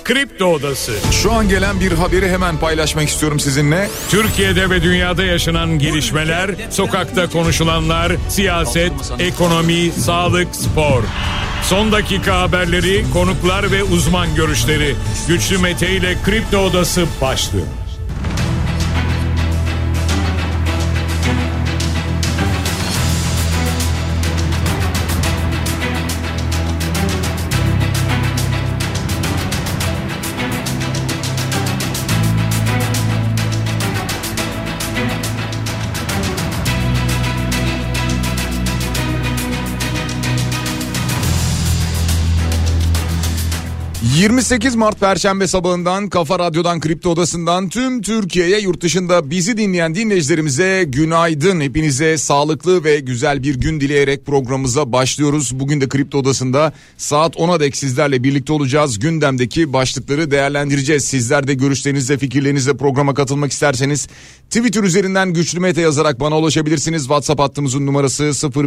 Kripto Odası. Şu an gelen bir haberi hemen paylaşmak istiyorum sizinle. Türkiye'de ve dünyada yaşanan gelişmeler, sokakta konuşulanlar, siyaset, ekonomi, sağlık, spor. Son dakika haberleri, konuklar ve uzman görüşleri. Güçlü Mete ile Kripto Odası başlıyor. ...28 Mart Perşembe sabahından Kafa Radyo'dan, Kripto Odası'ndan tüm Türkiye'ye, yurt dışında bizi dinleyen dinleyicilerimize günaydın. Hepinize sağlıklı ve güzel bir gün dileyerek programımıza başlıyoruz. Bugün de Kripto Odası'nda saat 10'a dek sizlerle birlikte olacağız. Gündemdeki başlıkları değerlendireceğiz. Sizler de görüşlerinizle, fikirlerinizle programa katılmak isterseniz Twitter üzerinden Güçlü Mete yazarak bana ulaşabilirsiniz. WhatsApp hattımızın numarası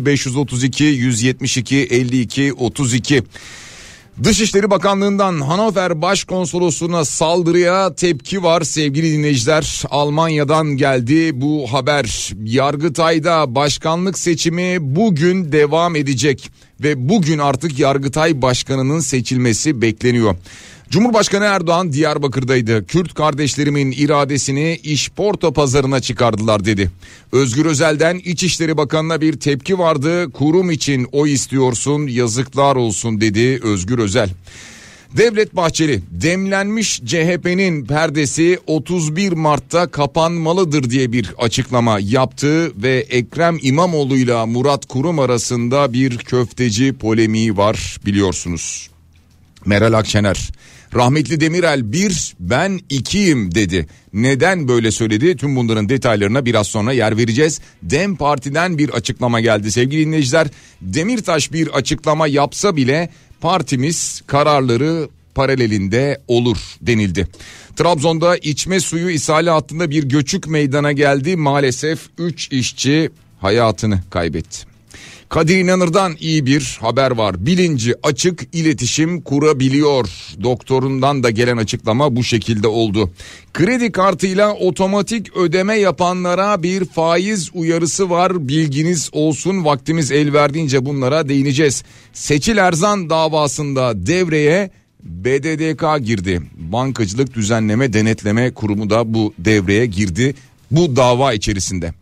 0532 172 52 32. Dışişleri Bakanlığı'ndan Hannover Başkonsolosluğu'na saldırıya tepki var sevgili dinleyiciler. Almanya'dan geldi bu haber. Yargıtay'da başkanlık seçimi bugün devam edecek ve bugün artık Yargıtay Başkanı'nın seçilmesi bekleniyor. Cumhurbaşkanı Erdoğan Diyarbakır'daydı. Kürt kardeşlerimin iradesini işporta pazarına çıkardılar dedi. Özgür Özel'den İçişleri Bakanı'na bir tepki vardı. Kurum için oy istiyorsun, yazıklar olsun dedi Özgür Özel. Devlet Bahçeli, demlenmiş CHP'nin perdesi 31 Mart'ta kapanmalıdır diye bir açıklama yaptı ve Ekrem İmamoğlu'yla Murat Kurum arasında bir köfteci polemiği var biliyorsunuz. Meral Akşener, rahmetli Demirel 1 ben 2'yim dedi. Neden böyle söyledi? Tüm bunların detaylarına biraz sonra yer vereceğiz. DEM Parti'den bir açıklama geldi sevgili dinleyiciler. Demirtaş bir açıklama yapsa bile partimiz kararları paralelinde olur denildi. Trabzon'da içme suyu ishali hattında bir göçük meydana geldi. Maalesef 3 işçi hayatını kaybetti. Kadir İnanır'dan iyi bir haber var. Bilinci açık, iletişim kurabiliyor. Doktorundan da gelen açıklama bu şekilde oldu. Kredi kartıyla otomatik ödeme yapanlara bir faiz uyarısı var. Bilginiz olsun, vaktimiz el verdiğince bunlara değineceğiz. Seçil Erzan davasında devreye BDDK girdi. Bankacılık Düzenleme Denetleme Kurumu da bu devreye girdi bu dava içerisinde.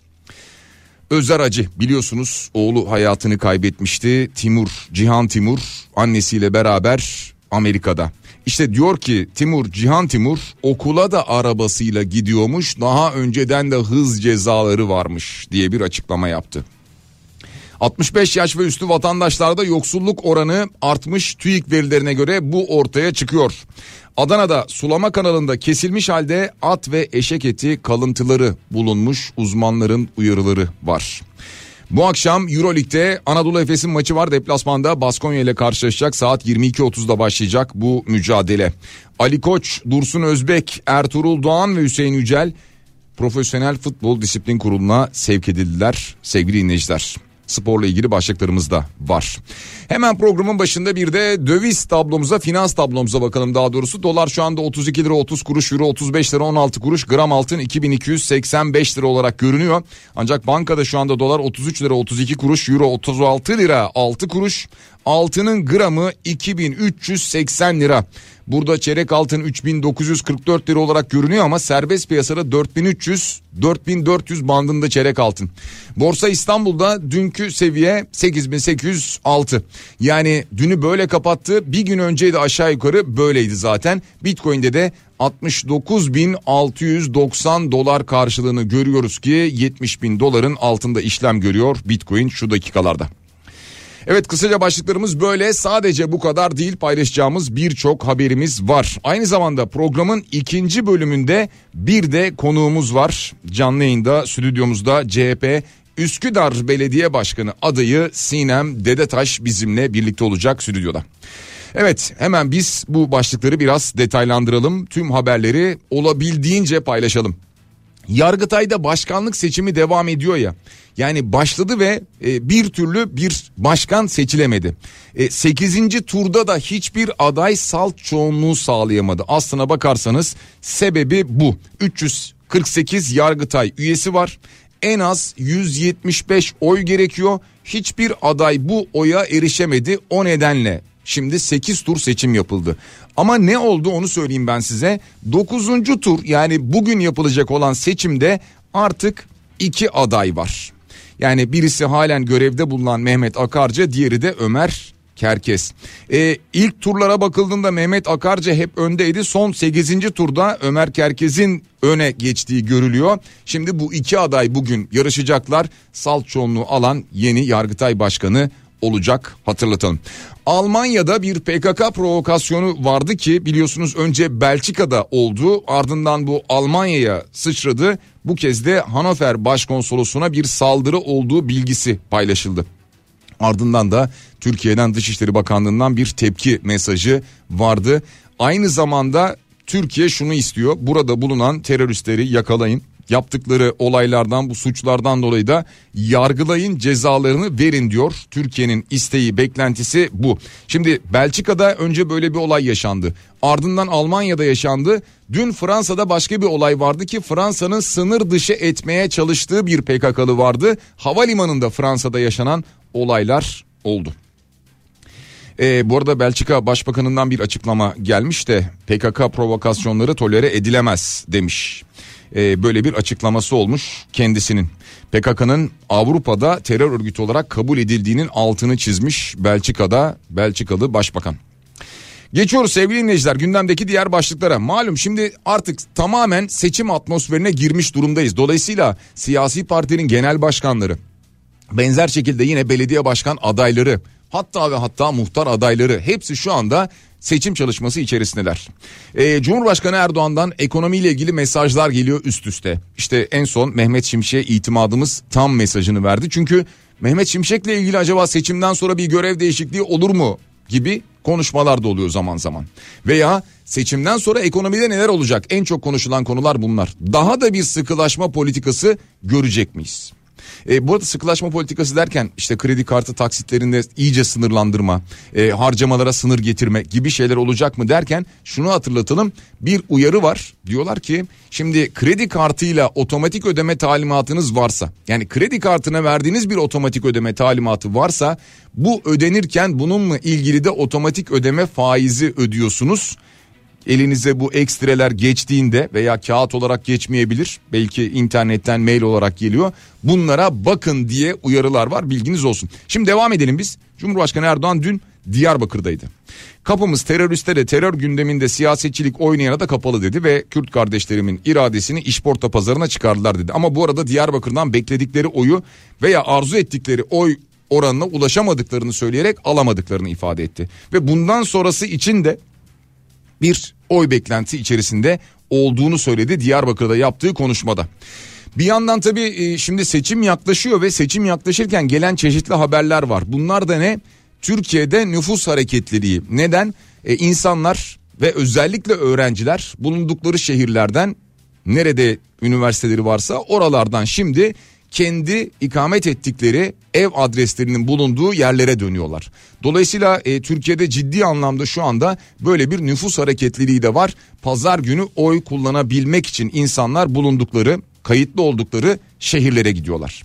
Özer Acı biliyorsunuz oğlu hayatını kaybetmişti. Cihan Timur annesiyle beraber Amerika'da. İşte diyor ki Cihan Timur okula da arabasıyla gidiyormuş. Daha önceden de hız cezaları varmış diye bir açıklama yaptı. 65 yaş ve üstü vatandaşlarda yoksulluk oranı artmış, TÜİK verilerine göre bu ortaya çıkıyor. Adana'da sulama kanalında kesilmiş halde at ve eşek eti kalıntıları bulunmuş, uzmanların uyarıları var. Bu akşam Euroleague'de Anadolu Efes'in maçı var, deplasmanda Baskonya ile karşılaşacak, saat 22.30'da başlayacak bu mücadele. Ali Koç, Dursun Özbek, Ertuğrul Doğan ve Hüseyin Yücel Profesyonel Futbol Disiplin Kurulu'na sevk edildiler sevgili dinleyiciler. Sporla ilgili başlıklarımız da var. Hemen programın başında bir de döviz tablomuza, finans tablomuza bakalım daha doğrusu. Dolar şu anda 32 lira 30 kuruş, euro 35 lira 16 kuruş, gram altın 2285 lira olarak görünüyor. Ancak bankada şu anda dolar 33 lira 32 kuruş, euro 36 lira 6 kuruş, altının gramı 2380 lira. Burada çeyrek altın 3944 lira olarak görünüyor ama serbest piyasada 4300-4400 bandında çeyrek altın. Borsa İstanbul'da dünkü seviye 8806. Yani dünü böyle kapattı. Bir gün önceydi aşağı yukarı böyleydi zaten. Bitcoin'de de 69.690 dolar karşılığını görüyoruz ki 70.000 doların altında işlem görüyor Bitcoin şu dakikalarda. Evet, kısaca başlıklarımız böyle. Sadece bu kadar değil, paylaşacağımız birçok haberimiz var. Aynı zamanda programın ikinci bölümünde bir de konuğumuz var. Canlı yayında stüdyomuzda CHP Üsküdar Belediye Başkanı adayı Sinem Dedetaş bizimle birlikte olacak stüdyoda. Evet, hemen biz bu başlıkları biraz detaylandıralım. Tüm haberleri olabildiğince paylaşalım. Yargıtay'da başkanlık seçimi devam ediyor ya. Yani başladı ve bir türlü bir başkan seçilemedi. 8. turda da hiçbir aday salt çoğunluğu sağlayamadı. Aslına bakarsanız sebebi bu. 348 Yargıtay üyesi var. En az 175 oy gerekiyor. Hiçbir aday bu oya erişemedi. O nedenle şimdi 8 tur seçim yapıldı. Ama ne oldu onu söyleyeyim ben size. 9. tur, yani bugün yapılacak olan seçimde artık 2 aday var. Yani birisi halen görevde bulunan Mehmet Akarca, diğeri de Ömer Kerkez. İlk turlara bakıldığında Mehmet Akarca hep öndeydi. Son 8. turda Ömer Kerkez'in öne geçtiği görülüyor. Şimdi bu 2 aday bugün yarışacaklar. Salt çoğunluğu alan yeni Yargıtay Başkanı olacak, hatırlatalım. Almanya'da bir PKK provokasyonu vardı ki biliyorsunuz önce Belçika'da oldu, ardından bu Almanya'ya sıçradı. Bu kez de Hannover Başkonsolosluğu'na bir saldırı olduğu bilgisi paylaşıldı. Ardından da Türkiye'den Dışişleri Bakanlığı'ndan bir tepki mesajı vardı. Aynı zamanda Türkiye şunu istiyor: burada bulunan teröristleri yakalayın. Yaptıkları olaylardan, bu suçlardan dolayı da yargılayın, cezalarını verin diyor. Türkiye'nin isteği, beklentisi bu. Şimdi Belçika'da önce böyle bir olay yaşandı. Ardından Almanya'da yaşandı. Dün Fransa'da başka bir olay vardı ki Fransa'nın sınır dışı etmeye çalıştığı bir PKK'lı vardı. Havalimanında Fransa'da yaşanan olaylar oldu. Bu arada Belçika Başbakanı'ndan bir açıklama gelmiş de PKK provokasyonları tolere edilemez demiş. Böyle bir açıklaması olmuş kendisinin. PKK'nın Avrupa'da terör örgütü olarak kabul edildiğinin altını çizmiş Belçikalı Başbakan. Geçiyoruz sevgili dinleyiciler gündemdeki diğer başlıklara. Malum şimdi artık tamamen seçim atmosferine girmiş durumdayız. Dolayısıyla siyasi partilerin genel başkanları, benzer şekilde yine belediye başkan adayları, hatta muhtar adayları, hepsi şu anda seçim çalışması içerisindeler. Cumhurbaşkanı Erdoğan'dan ekonomiyle ilgili mesajlar geliyor üst üste. İşte en son Mehmet Şimşek'e itimadımız tam mesajını verdi. Çünkü Mehmet Şimşek'le ilgili acaba seçimden sonra bir görev değişikliği olur mu gibi konuşmalar da oluyor zaman zaman. Veya seçimden sonra ekonomide neler olacak? En çok konuşulan konular bunlar. Daha da bir sıkılaşma politikası görecek miyiz? Bu arada sıkılaşma politikası derken işte kredi kartı taksitlerinde iyice sınırlandırma, harcamalara sınır getirme gibi şeyler olacak mı derken şunu hatırlatalım, bir uyarı var. Diyorlar ki şimdi kredi kartıyla otomatik ödeme talimatınız varsa, yani kredi kartına verdiğiniz bir otomatik ödeme talimatı varsa, bu ödenirken bununla ilgili de otomatik ödeme faizi ödüyorsunuz. Elinize bu ekstreler geçtiğinde veya kağıt olarak geçmeyebilir, belki internetten mail olarak geliyor, bunlara bakın diye uyarılar var, bilginiz olsun. Şimdi devam edelim biz. Cumhurbaşkanı Erdoğan dün Diyarbakır'daydı. Kapımız teröristlere, terör gündeminde siyasetçilik oynayana da kapalı dedi ve Kürt kardeşlerimin iradesini işporta pazarına çıkardılar dedi. Ama bu arada Diyarbakır'dan bekledikleri oyu veya arzu ettikleri oy oranına ulaşamadıklarını söyleyerek alamadıklarını ifade etti. Ve bundan sonrası için de bir oy beklenti içerisinde olduğunu söyledi Diyarbakır'da yaptığı konuşmada. Bir yandan tabii şimdi seçim yaklaşıyor ve seçim yaklaşırken gelen çeşitli haberler var. Bunlar da ne? Türkiye'de nüfus hareketleri. Neden? İnsanlar ve özellikle öğrenciler bulundukları şehirlerden, nerede üniversiteleri varsa oralardan şimdi kendi ikamet ettikleri ev adreslerinin bulunduğu yerlere dönüyorlar. Dolayısıyla Türkiye'de ciddi anlamda şu anda böyle bir nüfus hareketliliği de var. Pazar günü oy kullanabilmek için insanlar bulundukları, kayıtlı oldukları şehirlere gidiyorlar.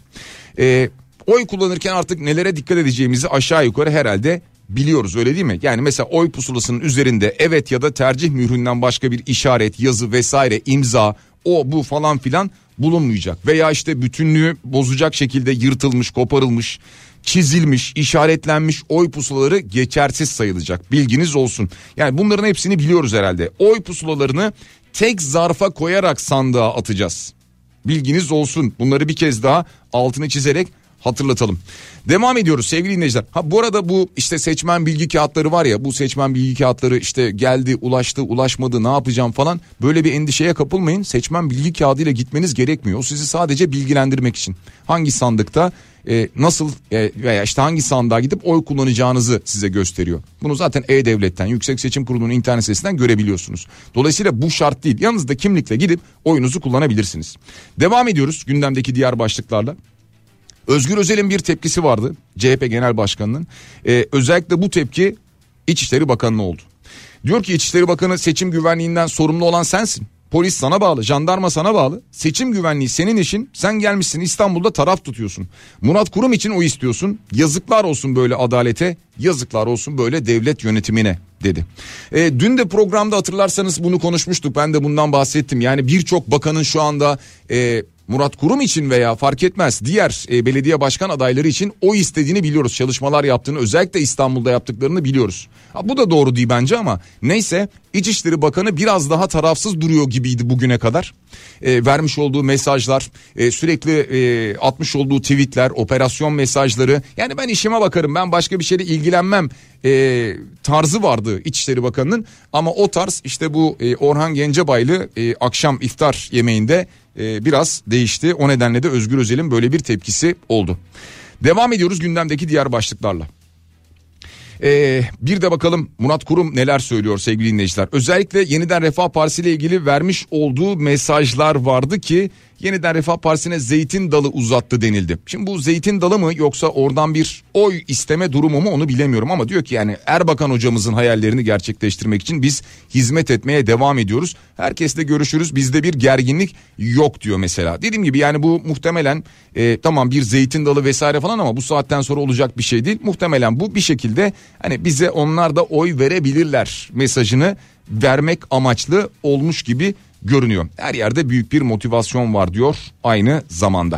Oy kullanırken artık nelere dikkat edeceğimizi aşağı yukarı herhalde biliyoruz, öyle değil mi? Yani mesela oy pusulasının üzerinde evet ya da tercih mühründen başka bir işaret, yazı vesaire, imza, o bu falan filan bulunmayacak. Veya işte bütünlüğü bozacak şekilde yırtılmış, koparılmış, çizilmiş, işaretlenmiş oy pusulaları geçersiz sayılacak. Bilginiz olsun. Yani bunların hepsini biliyoruz herhalde. Oy pusulalarını tek zarfa koyarak sandığa atacağız. Bilginiz olsun. Bunları bir kez daha altını çizerek hatırlatalım. Devam ediyoruz sevgili dinleyiciler. Bu arada bu işte seçmen bilgi kağıtları var ya, bu seçmen bilgi kağıtları işte geldi, ulaştı, ulaşmadı, ne yapacağım falan, böyle bir endişeye kapılmayın. Seçmen bilgi kağıdıyla gitmeniz gerekmiyor. O sizi sadece bilgilendirmek için. Hangi sandıkta nasıl veya işte hangi sandığa gidip oy kullanacağınızı size gösteriyor. Bunu zaten E-Devlet'ten, Yüksek Seçim Kurulu'nun internet sitesinden görebiliyorsunuz. Dolayısıyla bu şart değil. Yanınızda kimlikle gidip oyunuzu kullanabilirsiniz. Devam ediyoruz gündemdeki diğer başlıklarla. Özgür Özel'in bir tepkisi vardı CHP Genel Başkanı'nın. Özellikle bu tepki İçişleri Bakanı'na oldu. Diyor ki İçişleri Bakanı, seçim güvenliğinden sorumlu olan sensin. Polis sana bağlı, jandarma sana bağlı. Seçim güvenliği senin işin. Sen gelmişsin İstanbul'da taraf tutuyorsun. Murat Kurum için oy istiyorsun. Yazıklar olsun böyle adalete, yazıklar olsun böyle devlet yönetimine dedi. Dün de programda hatırlarsanız bunu konuşmuştuk. Ben de bundan bahsettim. Yani birçok bakanın şu anda Murat Kurum için veya fark etmez diğer belediye başkan adayları için oy istediğini biliyoruz. Çalışmalar yaptığını, özellikle İstanbul'da yaptıklarını biliyoruz. Bu da doğru değil bence ama neyse, İçişleri Bakanı biraz daha tarafsız duruyor gibiydi bugüne kadar. Vermiş olduğu mesajlar, sürekli atmış olduğu tweetler, operasyon mesajları, yani ben işime bakarım, ben başka bir şeyle ilgilenmem tarzı vardı İçişleri Bakanı'nın. Ama o tarz işte bu Orhan Gencebaylı akşam iftar yemeğinde biraz değişti. O nedenle de Özgür Özel'in böyle bir tepkisi oldu. Devam ediyoruz gündemdeki diğer başlıklarla. Bir de bakalım Murat Kurum neler söylüyor sevgili dinleyiciler. Özellikle Yeniden Refah Partisi ile ilgili vermiş olduğu mesajlar vardı ki Yeniden Refah Partisi'ne zeytin dalı uzattı denildi. Şimdi bu zeytin dalı mı yoksa oradan bir oy isteme durumu mu onu bilemiyorum ama diyor ki yani Erbakan hocamızın hayallerini gerçekleştirmek için biz hizmet etmeye devam ediyoruz. Herkesle görüşürüz, bizde bir gerginlik yok diyor mesela. Dediğim gibi yani bu muhtemelen tamam bir zeytin dalı vesaire falan ama bu saatten sonra olacak bir şey değil. Muhtemelen bu bir şekilde hani bize onlar da oy verebilirler mesajını vermek amaçlı olmuş gibi görünüyor. Her yerde büyük bir motivasyon var diyor aynı zamanda.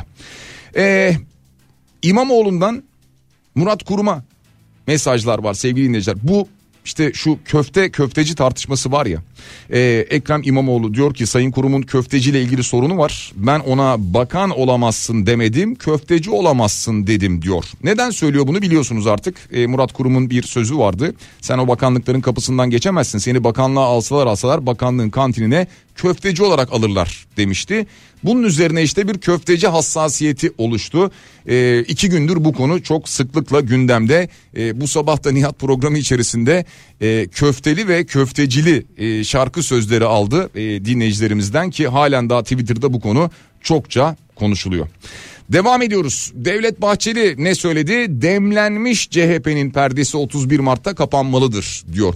İmamoğlu'ndan Murat Kurum'a mesajlar var sevgili dinleyiciler. Bu işte şu köfteci tartışması var ya. Ekrem İmamoğlu diyor ki Sayın Kurum'un köfteciyle ilgili sorunu var. Ben ona bakan olamazsın demedim, köfteci olamazsın dedim diyor. Neden söylüyor bunu biliyorsunuz artık. Murat Kurum'un bir sözü vardı. Sen o bakanlıkların kapısından geçemezsin. Seni bakanlığa alsalar bakanlığın kantinine köfteci olarak alırlar demişti. Bunun üzerine işte bir köfteci hassasiyeti oluştu. 2 gündür bu konu çok sıklıkla gündemde. Bu sabah da Nihat programı içerisinde köfteli ve köftecili şarkı sözleri aldı dinleyicilerimizden ki halen daha Twitter'da bu konu çokça konuşuluyor. Devam ediyoruz. Devlet Bahçeli ne söyledi? Demlenmiş CHP'nin perdesi 31 Mart'ta kapanmalıdır diyor.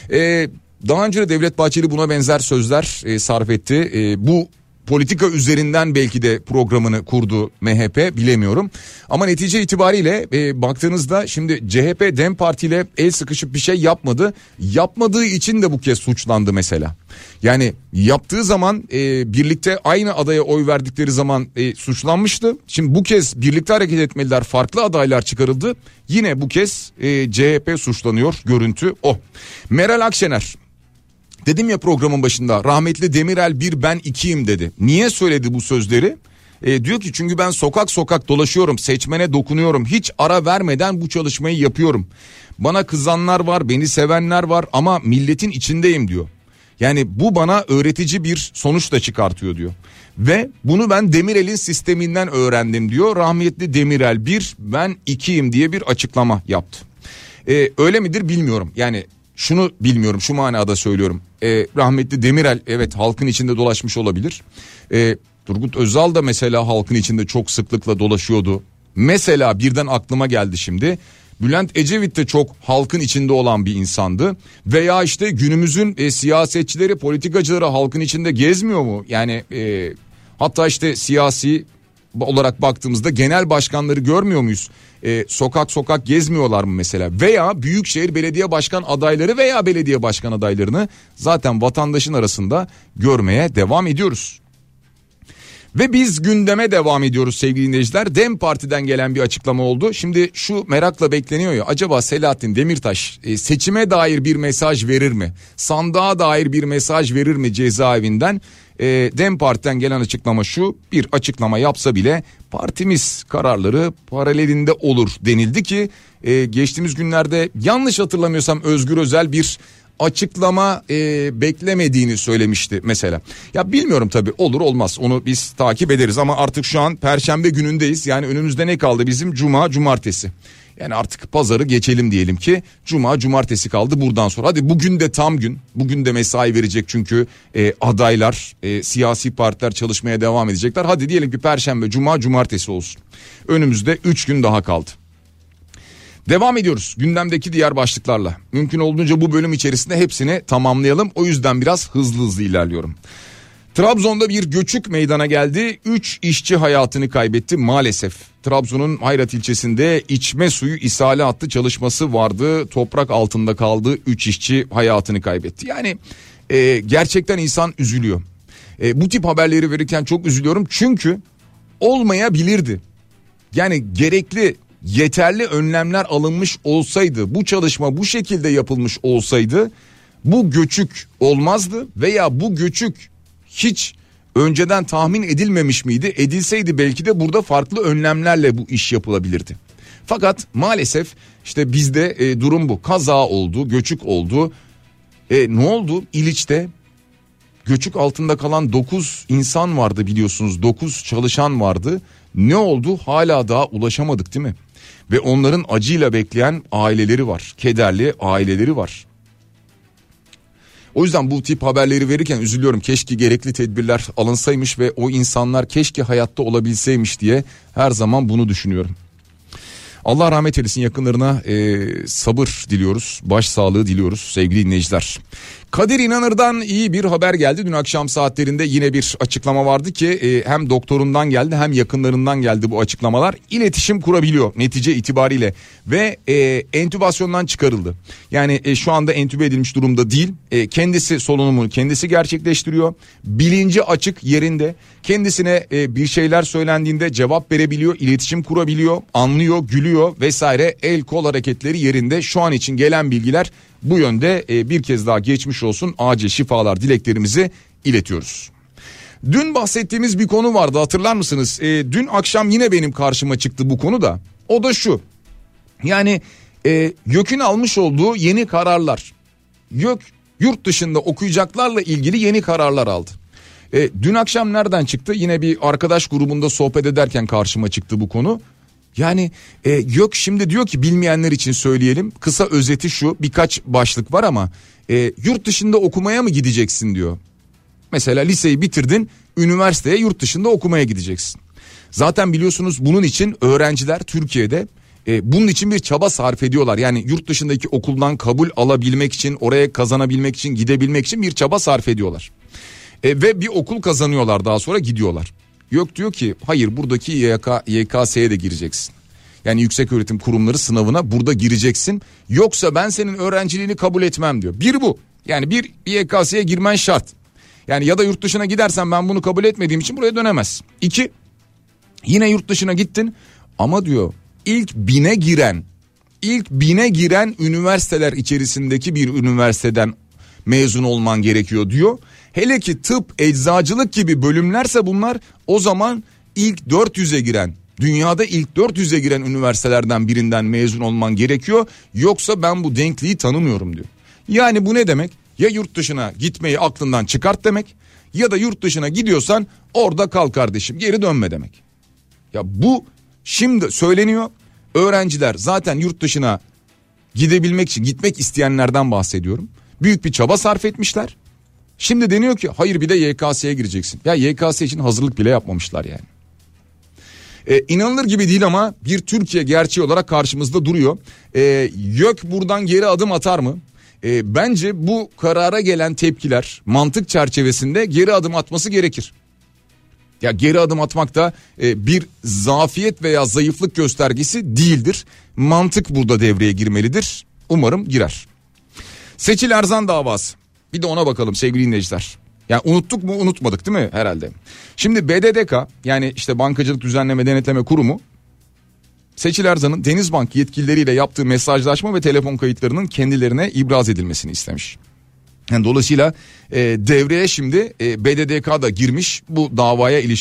Daha önce de Devlet Bahçeli buna benzer sözler sarf etti. Bu politika üzerinden belki de programını kurdu MHP, bilemiyorum. Ama netice itibariyle baktığınızda şimdi CHP DEM Parti ile el sıkışıp bir şey yapmadı. Yapmadığı için de bu kez suçlandı mesela. Yani yaptığı zaman birlikte aynı adaya oy verdikleri zaman suçlanmıştı. Şimdi bu kez birlikte hareket etmeliler, farklı adaylar çıkarıldı. Yine bu kez CHP suçlanıyor, görüntü o. Meral Akşener. Dedim ya programın başında, rahmetli Demirel bir ben ikiyim dedi. Niye söyledi bu sözleri? Diyor ki çünkü ben sokak sokak dolaşıyorum, seçmene dokunuyorum, hiç ara vermeden bu çalışmayı yapıyorum. Bana kızanlar var, beni sevenler var ama milletin içindeyim diyor. Yani bu bana öğretici bir sonuç da çıkartıyor diyor. Ve bunu ben Demirel'in sisteminden öğrendim diyor. Rahmetli Demirel bir ben ikiyim diye bir açıklama yaptı. Öyle midir bilmiyorum. Yani şunu bilmiyorum, şu manada söylüyorum. Rahmetli Demirel evet halkın içinde dolaşmış olabilir. Turgut Özal da mesela halkın içinde çok sıklıkla dolaşıyordu. Mesela birden aklıma geldi şimdi. Bülent Ecevit de çok halkın içinde olan bir insandı. Veya işte günümüzün siyasetçileri, politikacıları halkın içinde gezmiyor mu? Yani hatta işte siyasi olarak baktığımızda genel başkanları görmüyor muyuz? Sokak sokak gezmiyorlar mı mesela? Veya büyükşehir belediye başkan adayları veya belediye başkan adaylarını zaten vatandaşın arasında görmeye devam ediyoruz. Ve biz gündeme devam ediyoruz sevgili dinleyiciler. DEM Parti'den gelen bir açıklama oldu. Şimdi şu merakla bekleniyor ya, acaba Selahattin Demirtaş seçime dair bir mesaj verir mi? Sandığa dair bir mesaj verir mi cezaevinden? DEM Parti'den gelen açıklama şu: bir açıklama yapsa bile partimiz kararları paralelinde olur denildi ki geçtiğimiz günlerde yanlış hatırlamıyorsam Özgür Özel bir açıklama beklemediğini söylemişti mesela. Ya bilmiyorum tabii, olur olmaz onu biz takip ederiz ama artık şu an Perşembe günündeyiz. Yani önümüzde ne kaldı bizim? Cuma, cumartesi. Yani artık pazarı geçelim diyelim ki, cuma, cumartesi kaldı buradan sonra. Hadi bugün de tam gün, bugün de mesai verecek çünkü adaylar, siyasi partiler çalışmaya devam edecekler. Hadi diyelim ki Perşembe, cuma, cumartesi olsun. Önümüzde 3 gün daha kaldı. Devam ediyoruz gündemdeki diğer başlıklarla. Mümkün olduğunca bu bölüm içerisinde hepsini tamamlayalım. O yüzden biraz hızlı ilerliyorum. Trabzon'da bir göçük meydana geldi. 3 işçi hayatını kaybetti maalesef. Trabzon'un Hayrat ilçesinde içme suyu ishali hattı çalışması vardı. Toprak altında kaldı. 3 işçi hayatını kaybetti. Yani gerçekten insan üzülüyor. Bu tip haberleri verirken çok üzülüyorum. Çünkü olmayabilirdi. Yani gerekli, yeterli önlemler alınmış olsaydı, bu çalışma bu şekilde yapılmış olsaydı bu göçük olmazdı veya bu göçük hiç önceden tahmin edilmemiş miydi? Edilseydi belki de burada farklı önlemlerle bu iş yapılabilirdi. Fakat maalesef işte bizde durum bu. Kaza oldu, göçük oldu. Ne oldu? İliç'te göçük altında kalan 9 insan vardı biliyorsunuz. 9 çalışan vardı. Ne oldu? Hala daha ulaşamadık değil mi? Ve onların acıyla bekleyen aileleri var. Kederli aileleri var. O yüzden bu tip haberleri verirken üzülüyorum. Keşke gerekli tedbirler alınsaymış ve o insanlar keşke hayatta olabilseymiş diye her zaman bunu düşünüyorum. Allah rahmet eylesin, yakınlarına sabır diliyoruz, başsağlığı diliyoruz sevgili dinleyiciler. Kadir İnanır'dan iyi bir haber geldi. Dün akşam saatlerinde yine bir açıklama vardı ki hem doktorundan geldi hem yakınlarından geldi bu açıklamalar. İletişim kurabiliyor netice itibariyle ve entübasyondan çıkarıldı. Yani şu anda entübe edilmiş durumda değil. Kendisi solunumunu kendisi gerçekleştiriyor. Bilinci açık, yerinde. Kendisine bir şeyler söylendiğinde cevap verebiliyor, iletişim kurabiliyor, anlıyor, gülüyor vesaire. El kol hareketleri yerinde. Şu an için gelen bilgiler bu yönde. Bir kez daha geçmiş olsun, acil şifalar dileklerimizi iletiyoruz. Dün bahsettiğimiz bir konu vardı, hatırlar mısınız? Dün akşam yine benim karşıma çıktı bu konu da. O da şu. Yani YÖK'ün almış olduğu yeni kararlar. YÖK yurt dışında okuyacaklarla ilgili yeni kararlar aldı. Dün akşam nereden çıktı? Yine bir arkadaş grubunda sohbet ederken karşıma çıktı bu konu. Yani YÖK şimdi diyor ki, bilmeyenler için söyleyelim. Kısa özeti şu, birkaç başlık var ama yurt dışında okumaya mı gideceksin diyor. Mesela liseyi bitirdin, üniversiteye yurt dışında okumaya gideceksin. Zaten biliyorsunuz bunun için öğrenciler Türkiye'de bunun için bir çaba sarf ediyorlar. Yani yurt dışındaki okuldan kabul alabilmek için, oraya kazanabilmek için, gidebilmek için bir çaba sarf ediyorlar. Ve bir okul kazanıyorlar, daha sonra gidiyorlar. YÖK diyor ki hayır, buradaki YKS'ye de gireceksin. Yani yükseköğretim kurumları sınavına burada gireceksin. Yoksa ben senin öğrenciliğini kabul etmem diyor. Bir bu. Yani bir YKS'ye girmen şart. Yani ya da yurt dışına gidersen ben bunu kabul etmediğim için buraya dönemez. 2. Yine yurt dışına gittin ama diyor ilk bine giren üniversiteler içerisindeki bir üniversiteden mezun olman gerekiyor diyor. Hele ki tıp, eczacılık gibi bölümlerse bunlar, o zaman ilk 400'e giren, dünyada ilk 400'e giren üniversitelerden birinden mezun olman gerekiyor. Yoksa ben bu denkliği tanımıyorum diyor. Yani bu ne demek? Ya yurt dışına gitmeyi aklından çıkart demek, ya da yurt dışına gidiyorsan orada kal kardeşim, geri dönme demek. Ya bu şimdi söyleniyor. Öğrenciler zaten yurt dışına gidebilmek için, gitmek isteyenlerden bahsediyorum, büyük bir çaba sarf etmişler. Şimdi deniyor ki hayır, bir de YKS'ye gireceksin. Ya YKS için hazırlık bile yapmamışlar yani. İnanılır gibi değil ama bir Türkiye gerçeği olarak karşımızda duruyor. YÖK buradan geri adım atar mı? Bence bu karara gelen tepkiler mantık çerçevesinde geri adım atması gerekir. Ya geri adım atmak da bir zafiyet veya zayıflık göstergesi değildir. Mantık burada devreye girmelidir. Umarım girer. Seçil Erzan davası. Bir de ona bakalım sevgili dinleyiciler. Yani unuttuk mu, unutmadık değil mi herhalde? Şimdi BDDK, yani işte Bankacılık Düzenleme Denetleme Kurumu, Seçil Erzan'ın Denizbank yetkilileriyle yaptığı mesajlaşma ve telefon kayıtlarının kendilerine ibraz edilmesini istemiş. Yani dolayısıyla devreye şimdi BDDK da girmiş bu davaya ilişkin.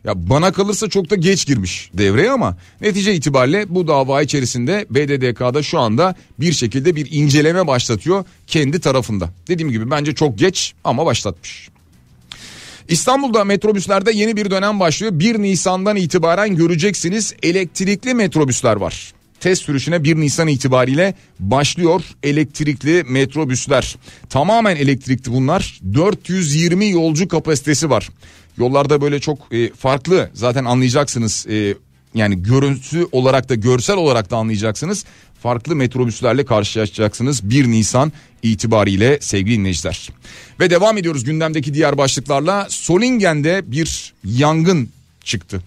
Ya bana kalırsa çok da geç girmiş devreye ama netice itibariyle bu dava içerisinde BDDK'da şu anda bir şekilde bir inceleme başlatıyor kendi tarafında. Dediğim gibi bence çok geç ama başlatmış. İstanbul'da metrobüslerde yeni bir dönem başlıyor. 1 Nisan'dan itibaren göreceksiniz elektrikli metrobüsler var. Test sürüşüne 1 Nisan itibariyle başlıyor elektrikli metrobüsler. Tamamen elektrikli bunlar. 420 yolcu kapasitesi var. Yollarda böyle çok farklı, zaten anlayacaksınız. Yani görüntü olarak da görsel olarak da anlayacaksınız. Farklı metrobüslerle karşılaşacaksınız 1 Nisan itibariyle sevgili dinleyiciler. Ve devam ediyoruz gündemdeki diğer başlıklarla. Solingen'de bir yangın çıktı.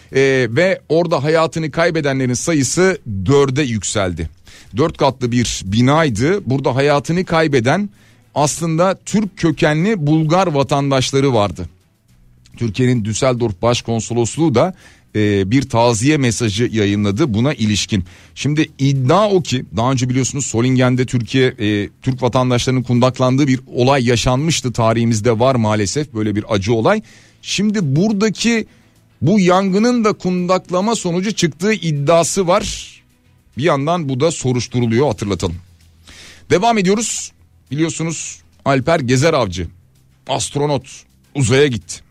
Ve orada hayatını kaybedenlerin sayısı 4'e yükseldi. 4 katlı bir binaydı. Burada hayatını kaybeden aslında Türk kökenli Bulgar vatandaşları vardı. Türkiye'nin Düsseldorf Başkonsolosluğu da bir taziye mesajı yayınladı buna ilişkin. Şimdi iddia o ki daha önce biliyorsunuz Solingen'de Türk vatandaşlarının kundaklandığı bir olay yaşanmıştı, tarihimizde var maalesef böyle bir acı olay. Şimdi buradaki bu yangının da kundaklama sonucu çıktığı iddiası var. Bir yandan bu da soruşturuluyor, hatırlatalım. Devam ediyoruz. Biliyorsunuz Alper Gezeravcı astronot uzaya gitti.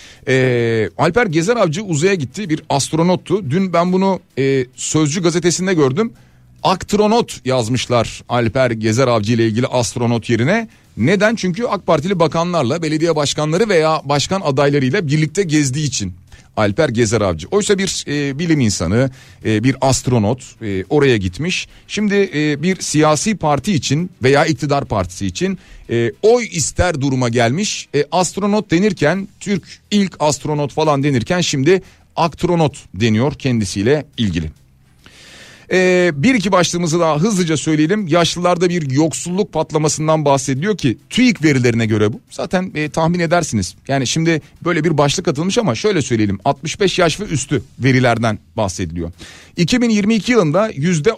Alper Gezeravcı uzaya gitti, bir astronottu. Dün ben bunu Sözcü gazetesinde gördüm. Aktronot yazmışlar Alper Gezeravcı ile ilgili astronot yerine. Neden? Çünkü AK Partili bakanlarla, belediye başkanları veya başkan adaylarıyla birlikte gezdiği için. Alper Gezeravcı. Oysa bir bilim insanı, bir astronot oraya gitmiş. Şimdi bir siyasi parti için veya iktidar partisi için oy ister duruma gelmiş. Astronot denirken, Türk ilk astronot falan denirken şimdi aktronot deniyor kendisiyle ilgili. Bir iki başlığımızı daha hızlıca söyleyelim. Yaşlılarda bir yoksulluk patlamasından bahsediliyor ki TÜİK verilerine göre bu. Zaten tahmin edersiniz. Yani şimdi böyle bir başlık atılmış ama şöyle söyleyelim. 65 yaş ve üstü verilerden bahsediliyor. 2022 yılında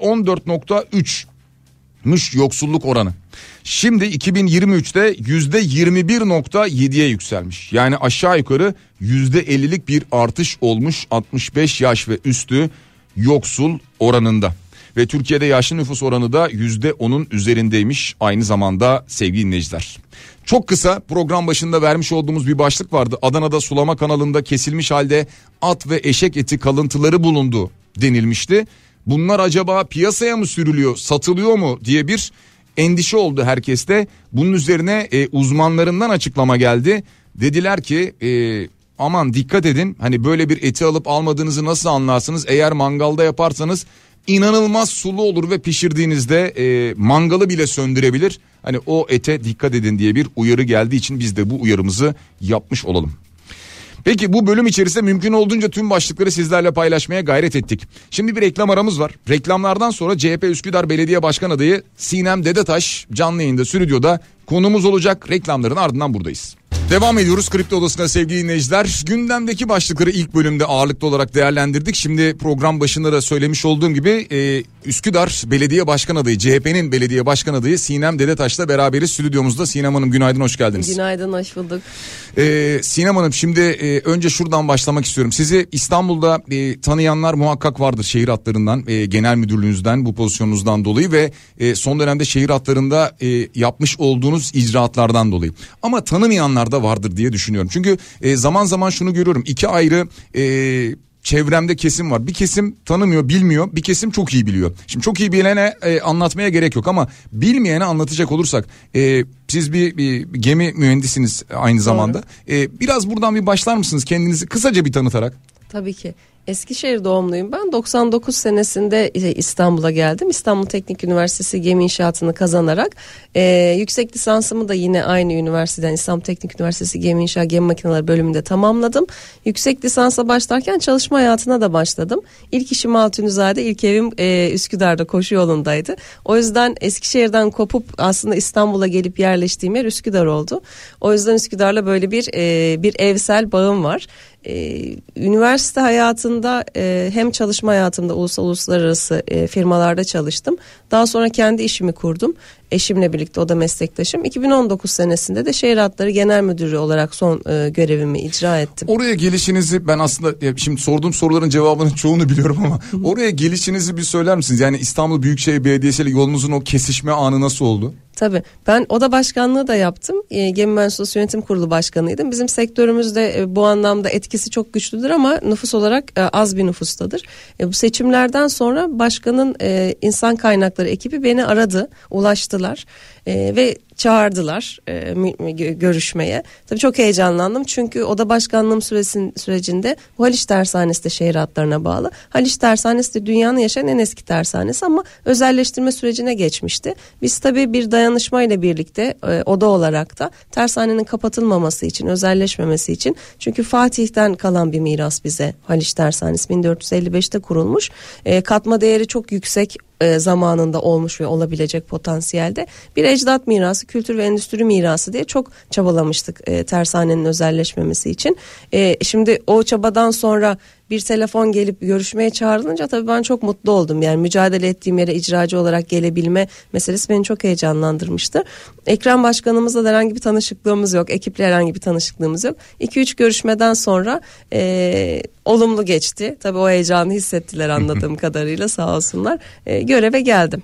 %14.3'müş yoksulluk oranı. Şimdi 2023'te %21.7'ye yükselmiş. Yani aşağı yukarı %50'lik bir artış olmuş 65 yaş ve üstü yoksul oranında. Ve Türkiye'de yaşlı nüfus oranı da %10'un üzerindeymiş aynı zamanda sevgili dinleyiciler. Çok kısa program başında vermiş olduğumuz bir başlık vardı. Adana'da sulama kanalında kesilmiş halde at ve eşek eti kalıntıları bulundu denilmişti. Bunlar acaba piyasaya mı sürülüyor, satılıyor mu diye bir endişe oldu herkeste. Bunun üzerine uzmanlarından açıklama geldi. Dediler ki aman dikkat edin, hani böyle bir eti alıp almadığınızı nasıl anlarsınız? Eğer mangalda yaparsanız inanılmaz sulu olur ve pişirdiğinizde mangalı bile söndürebilir. Hani o ete dikkat edin diye bir uyarı geldiği için biz de bu uyarımızı yapmış olalım. Peki bu bölüm içerisinde mümkün olduğunca tüm başlıkları sizlerle paylaşmaya gayret ettik. Şimdi bir reklam aramız var. Reklamlardan sonra CHP Üsküdar Belediye Başkan Adayı Sinem Dedetaş canlı yayında stüdyoda konuğumuz olacak. Reklamların ardından buradayız. Devam ediyoruz Kripto Odası'na sevgili dinleyiciler. Gündemdeki başlıkları ilk bölümde ağırlıklı olarak değerlendirdik. Şimdi program başında da söylemiş olduğum gibi Üsküdar Belediye Başkan Adayı, CHP'nin Belediye Başkan Adayı Sinem Dedetaş'la beraberiz stüdyomuzda. Sinem Hanım günaydın, hoş geldiniz. Günaydın, hoş bulduk. Sinem Hanım şimdi önce şuradan başlamak istiyorum. Sizi İstanbul'da tanıyanlar muhakkak vardır şehir hatlarından, genel müdürlüğünüzden, bu pozisyonunuzdan dolayı ve son dönemde şehir hatlarında yapmış olduğunuz icraatlardan dolayı. Ama tanımayanlar da vardır diye düşünüyorum. Çünkü zaman zaman şunu görüyorum. İki ayrı çevremde kesim var. Bir kesim tanımıyor, bilmiyor. Bir kesim çok iyi biliyor. Şimdi çok iyi bilene anlatmaya gerek yok ama bilmeyene anlatacak olursak siz bir gemi mühendisiniz aynı zamanda. Biraz buradan bir başlar mısınız kendinizi kısaca bir tanıtarak? Tabii ki. Eskişehir doğumluyum ben. 99 senesinde İstanbul'a geldim. İstanbul Teknik Üniversitesi Gemi İnşaatı'nı kazanarak yüksek lisansımı da yine aynı üniversiteden, İstanbul Teknik Üniversitesi Gemi İnşaat Gemi Makineleri bölümünde tamamladım. Yüksek lisansa başlarken çalışma hayatına da başladım. İlk işim Altunizade, ilk evim Üsküdar'da koşu yolundaydı. O yüzden Eskişehir'den kopup aslında İstanbul'a gelip yerleştiğim yer Üsküdar oldu. O yüzden Üsküdar'la böyle bir evsel bağım var. Üniversite hayatında hem çalışma hayatımda uluslararası firmalarda çalıştım. Daha sonra kendi işimi kurdum. Eşimle birlikte, o da meslektaşım. 2019 senesinde de Şehir Hatları Genel Müdürü olarak son görevimi icra ettim. Oraya gelişinizi ben aslında şimdi sorduğum soruların cevabının çoğunu biliyorum ama oraya gelişinizi bir söyler misiniz? Yani İstanbul Büyükşehir Belediyesi ile yolunuzun o kesişme anı nasıl oldu? Tabii, ben oda başkanlığı da yaptım. Gemi Mühendisleri Yönetim Kurulu başkanıydım. Bizim sektörümüzde bu anlamda etkisi çok güçlüdür ama nüfus olarak az bir nüfustadır. Bu seçimlerden sonra başkanın insan kaynakları ekibi beni aradı, ulaştılar ve çağırdılar görüşmeye. Tabii çok heyecanlandım çünkü oda başkanlığım sürecinde bu Haliç Tersanesi de şehir hatlarına bağlı. Haliç Tersanesi de dünyanın yaşayan en eski tersanesi ama özelleştirme sürecine geçmişti. Biz tabii bir dayanışmayla birlikte oda olarak da tersanenin kapatılmaması için, özelleşmemesi için, çünkü Fatih'ten kalan bir miras bize Haliç Tersanesi 1455'te kurulmuş. Katma değeri çok yüksek zamanında olmuş ve olabilecek potansiyelde bir ecdat mirası, kültür ve endüstri mirası diye çok çabalamıştık tersanenin özelleşmemesi için. Şimdi o çabadan sonra bir telefon gelip görüşmeye çağrılınca tabii ben çok mutlu oldum. Yani mücadele ettiğim yere icracı olarak gelebilme meselesi beni çok heyecanlandırmıştı. Ekrem Başkanımızla da herhangi bir tanışıklığımız yok. Ekiple herhangi bir tanışıklığımız yok. 2-3 görüşmeden sonra olumlu geçti. Tabii o heyecanı hissettiler anladığım kadarıyla, sağ olsunlar. Göreve geldim.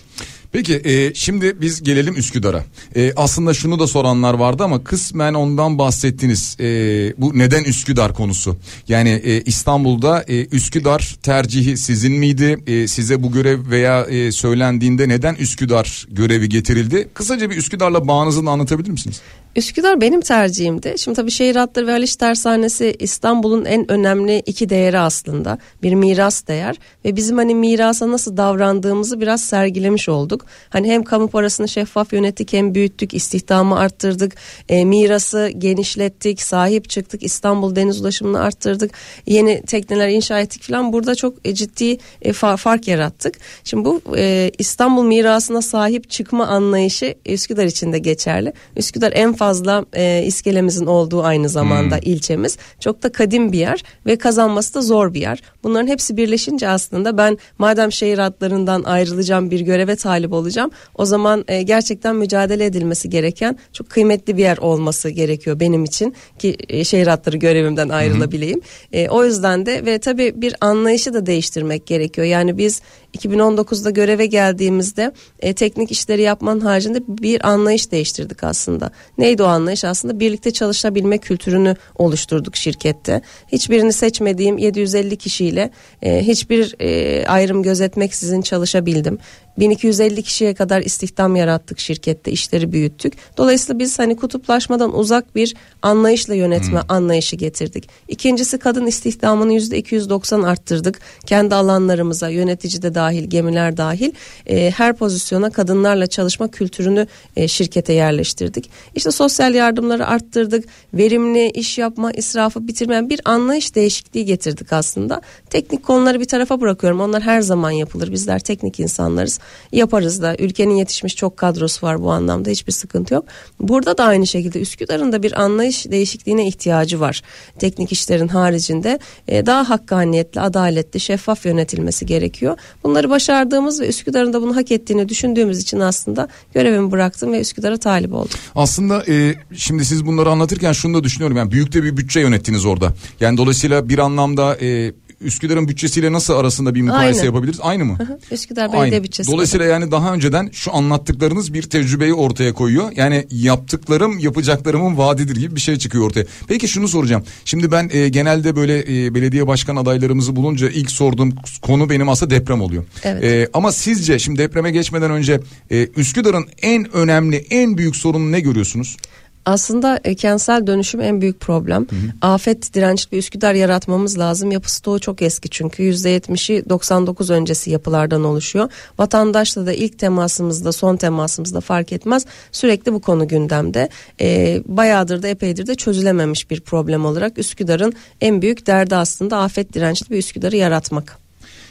Peki şimdi biz gelelim Üsküdar'a. Aslında şunu da soranlar vardı ama kısmen ondan bahsettiniz. Bu neden Üsküdar konusu. Yani İstanbul'da Üsküdar tercihi sizin miydi? Size bu görev veya söylendiğinde neden Üsküdar görevi getirildi? Kısaca bir Üsküdar'la bağınızı da anlatabilir misiniz? Üsküdar benim tercihimdi. Şimdi tabii Şehir Hatları ve Haliç Tersanesi İstanbul'un en önemli iki değeri aslında. Bir miras değer ve bizim hani mirasa nasıl davrandığımızı biraz sergilemiş olduk. Hani hem kamu parasını şeffaf yönettik, hem büyüttük, istihdamı arttırdık, mirası genişlettik, sahip çıktık, İstanbul deniz ulaşımını arttırdık, yeni tekneler inşa ettik falan. Burada çok ciddi fark yarattık. Şimdi bu İstanbul mirasına sahip çıkma anlayışı Üsküdar için de geçerli. Üsküdar en fazla iskelemizin olduğu aynı zamanda ilçemiz. Çok da kadim bir yer ve kazanması da zor bir yer. Bunların hepsi birleşince aslında ben madem şehir hatlarından ayrılacağım, bir göreve talip olacağım, o zaman gerçekten mücadele edilmesi gereken çok kıymetli bir yer olması gerekiyor benim için ki şehir hatları görevimden ayrılabileyim. O yüzden de ve tabii bir anlayışı da değiştirmek gerekiyor. Yani biz 2019'da göreve geldiğimizde teknik işleri yapmanın haricinde bir anlayış değiştirdik aslında. Neydi o anlayış? Aslında birlikte çalışabilme kültürünü oluşturduk şirkette. Hiçbirini seçmediğim 750 kişiyle hiçbir ayrım gözetmeksizin çalışabildim. 1250 kişiye kadar istihdam yarattık şirkette, işleri büyüttük. Dolayısıyla biz hani kutuplaşmadan uzak bir anlayışla yönetme anlayışı getirdik. İkincisi, kadın istihdamını %290 arttırdık. Kendi alanlarımıza, yönetici de dahil, gemiler dahil her pozisyona kadınlarla çalışma kültürünü şirkete yerleştirdik. İşte sosyal yardımları arttırdık. Verimli iş yapma, israfı bitirmeyen bir anlayış değişikliği getirdik aslında. Teknik konuları bir tarafa bırakıyorum. Onlar her zaman yapılır. Bizler teknik insanlarız. Yaparız da, ülkenin yetişmiş çok kadrosu var bu anlamda, hiçbir sıkıntı yok. Burada da aynı şekilde Üsküdar'ın da bir anlayış değişikliğine ihtiyacı var. Teknik işlerin haricinde daha hakkaniyetli, adaletli, şeffaf yönetilmesi gerekiyor. Bunları başardığımız ve Üsküdar'ın da bunu hak ettiğini düşündüğümüz için aslında görevimi bıraktım ve Üsküdar'a talip oldum. Aslında şimdi siz bunları anlatırken şunu da düşünüyorum, yani büyük de bir bütçe yönettiniz orada. Yani dolayısıyla bir anlamda Üsküdar'ın bütçesiyle nasıl arasında bir mukayese yapabiliriz? Aynı mı? Üsküdar Belediye bütçesi. Dolayısıyla yani daha önceden şu anlattıklarınız bir tecrübeyi ortaya koyuyor. Yani yaptıklarım yapacaklarımın vaadidir gibi bir şey çıkıyor ortaya. Peki şunu soracağım. Şimdi ben genelde böyle belediye başkan adaylarımızı bulunca ilk sorduğum konu benim aslında deprem oluyor. Evet. Ama sizce şimdi depreme geçmeden önce Üsküdar'ın en önemli, en büyük sorunu ne görüyorsunuz? Aslında kentsel dönüşüm en büyük problem. Afet dirençli bir Üsküdar yaratmamız lazım. Yapı stoğu çok eski çünkü %70'i 99 öncesi yapılardan oluşuyor. Vatandaşla da ilk temasımızda, son temasımızda fark etmez, sürekli bu konu gündemde. Bayağıdır da, epeydir de çözülememiş bir problem olarak Üsküdar'ın en büyük derdi aslında afet dirençli bir Üsküdar'ı yaratmak.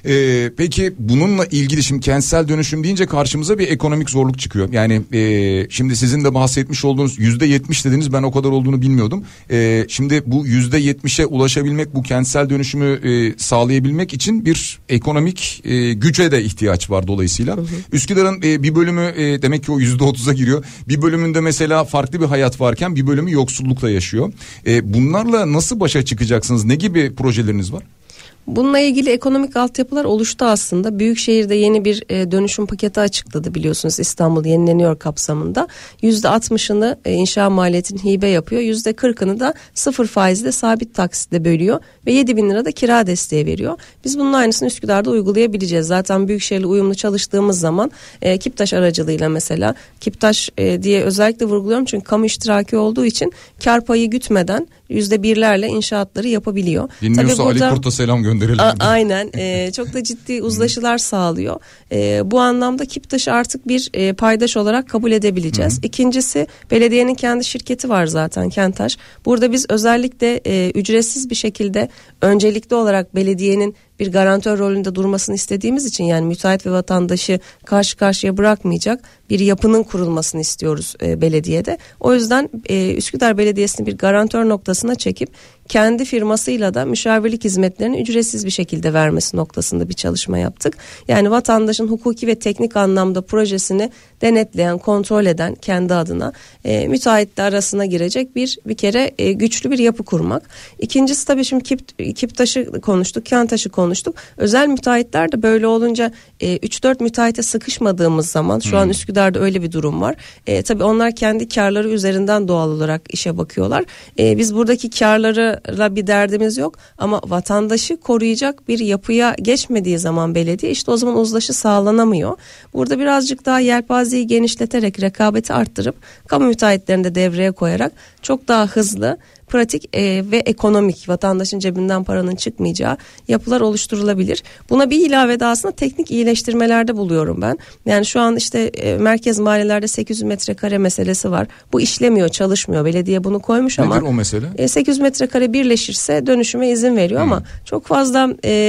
Peki bununla ilgili şimdi kentsel dönüşüm deyince karşımıza bir ekonomik zorluk çıkıyor. Yani şimdi sizin de bahsetmiş olduğunuz %70 dediniz, ben o kadar olduğunu bilmiyordum. Şimdi bu %70'e ulaşabilmek, bu kentsel dönüşümü sağlayabilmek için bir ekonomik güce de ihtiyaç var dolayısıyla. Hı hı. Üsküdar'ın bir bölümü demek ki o %30'a giriyor. Bir bölümünde mesela farklı bir hayat varken bir bölümü yoksullukla yaşıyor. Bunlarla nasıl başa çıkacaksınız? Ne gibi projeleriniz var? Bununla ilgili ekonomik altyapılar oluştu aslında. Büyükşehir'de yeni bir dönüşüm paketi açıkladı biliyorsunuz, İstanbul yenileniyor kapsamında. %60'ını inşa maliyetini hibe yapıyor. %40'ını da 0 faizle sabit taksitle bölüyor ve 7.000 lira da kira desteği veriyor. Biz bunun aynısını Üsküdar'da uygulayabileceğiz. Zaten Büyükşehir'le uyumlu çalıştığımız zaman Kiptaş aracılığıyla mesela, Kiptaş diye özellikle vurguluyorum çünkü kamu iştiraki olduğu için kar payı gütmeden %1'lerle inşaatları yapabiliyor. Dinliyorsa Ali Kurt'a selam gönderelim. Aynen. Çok da ciddi uzlaşılar sağlıyor. Bu anlamda Kiptaş'ı artık bir paydaş olarak kabul edebileceğiz. İkincisi, belediyenin kendi şirketi var zaten, Kentaş. Burada biz özellikle ücretsiz bir şekilde öncelikli olarak belediyenin bir garantör rolünde durmasını istediğimiz için, yani müteahhit ve vatandaşı karşı karşıya bırakmayacak bir yapının kurulmasını istiyoruz belediyede. O yüzden Üsküdar Belediyesi'ni bir garantör noktasına çekip kendi firmasıyla da müşavirlik hizmetlerini ücretsiz bir şekilde vermesi noktasında bir çalışma yaptık. Yani vatandaşın hukuki ve teknik anlamda projesini denetleyen, kontrol eden, kendi adına müteahhitle arasına girecek bir kere güçlü bir yapı kurmak. İkincisi tabii şimdi Kiptaş'ı konuştuk, Kentaş'ı konuştuk. Özel müteahhitler de böyle olunca 3-4 müteahhite sıkışmadığımız zaman, şu an Üsküdar'da öyle bir durum var. Tabii onlar kendi karları üzerinden doğal olarak işe bakıyorlar. Biz buradaki karlarla bir derdimiz yok ama vatandaşı koruyacak bir yapıya geçmediği zaman belediye, işte o zaman uzlaşı sağlanamıyor. Burada birazcık daha yelpazeyi genişleterek, rekabeti arttırıp, kamu müteahhitlerini de devreye koyarak çok daha hızlı, pratik ve ekonomik, vatandaşın cebinden paranın çıkmayacağı yapılar oluşturulabilir. Buna bir ilave de aslında teknik iyileştirmelerde buluyorum ben. Yani şu an işte merkez mahallelerde 800 metrekare meselesi var. Bu işlemiyor, çalışmıyor. Belediye bunu koymuş. Nedir ama o mesele? 800 metrekare birleşirse dönüşüme izin veriyor ama çok fazla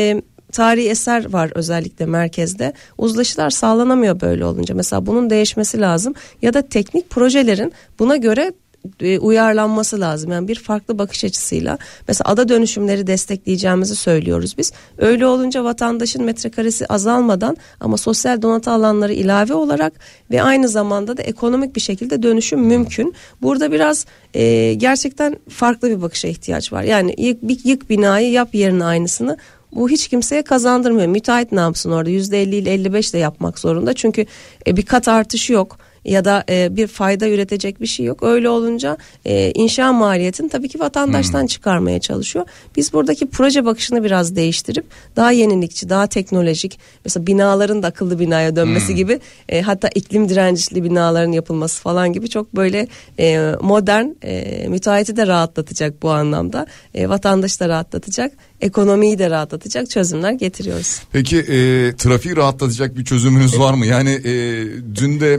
tarihi eser var özellikle merkezde. Uzlaşılar sağlanamıyor böyle olunca. Mesela bunun değişmesi lazım ya da teknik projelerin buna göre uyarlanması lazım. Yani bir farklı bakış açısıyla mesela ada dönüşümleri destekleyeceğimizi söylüyoruz biz. Öyle olunca vatandaşın metrekaresi azalmadan ama sosyal donatı alanları ilave olarak ve aynı zamanda da ekonomik bir şekilde dönüşüm mümkün. Burada biraz gerçekten farklı bir bakışa ihtiyaç var. Yani yık binayı, yap yerine aynısını. Bu hiç kimseye kazandırmıyor. Müteahhit ne yapsın orada? %50 ile 55 de yapmak zorunda. Çünkü bir kat artışı yok ya da bir fayda üretecek bir şey yok. Öyle olunca inşa maliyetini tabii ki vatandaştan çıkarmaya çalışıyor. Biz buradaki proje bakışını biraz değiştirip daha yenilikçi, daha teknolojik, mesela binaların da akıllı binaya dönmesi gibi, hatta iklim dirençli binaların yapılması falan gibi çok böyle modern, müteahhiti de rahatlatacak bu anlamda, vatandaşı da rahatlatacak, ekonomiyi de rahatlatacak çözümler getiriyoruz. Peki trafiği rahatlatacak bir çözümünüz var mı? Yani dün de